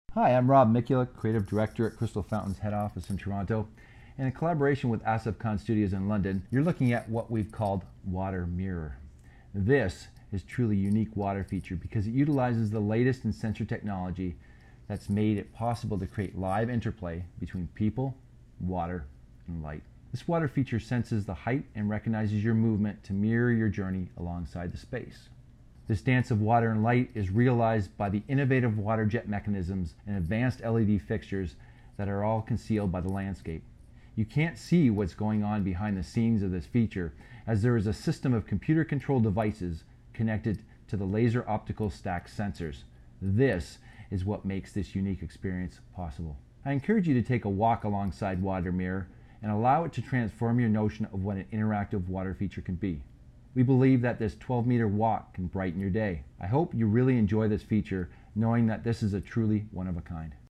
Hi, I'm Rob Mikula, Creative Director at Crystal Fountain's head office in Toronto. And in collaboration with Asapcon Studios in London, you're looking at what we've called Water Mirror. This is truly unique water feature because it utilizes the latest in sensor technology that's made it possible to create live interplay between people, water, and light. This water feature senses the height and recognizes your movement to mirror your journey alongside the space. This dance of water and light is realized by the innovative water jet mechanisms and advanced LED fixtures that are all concealed by the landscape. You can't see what's going on behind the scenes of this feature, as there is a system of computer-controlled devices connected to the laser optical stack sensors. This is what makes this unique experience possible. I encourage you to take a walk alongside Water Mirror and allow it to transform your notion of what an interactive water feature can be. We believe that this 12-meter walk can brighten your day. I hope you really enjoy this feature, knowing that this is a truly one of a kind.